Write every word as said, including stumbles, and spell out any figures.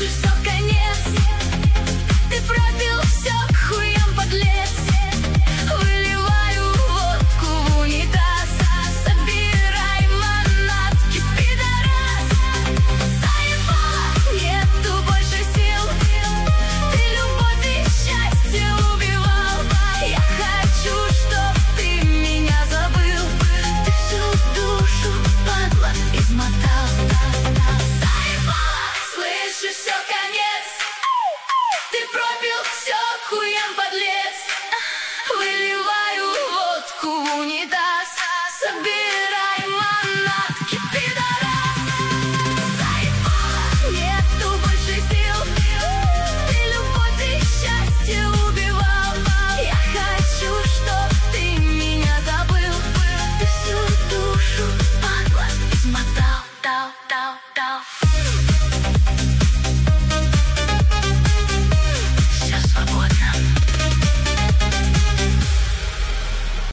слышишь, все конец. Ты пропил все к хуям, подлец. Выливаю водку в унитаз. Собирай манатки, пидорас. Заебала, нету больше сил. Ты любовь и счастье убивал. Я хочу, чтоб ты меня забыл. Ты всю душу, падла, измотал. Заебала, слышишь, все конец. Ты пропил все к хуям, подлец. Выливаю водку в унитаз. Собирай манатки, пидорас. Заебала, нету больше сил. Ты любовь и счастье убивал. Я хочу, чтоб ты меня забыл. Ты всю душу, падла, измотал, дал, дал, дал.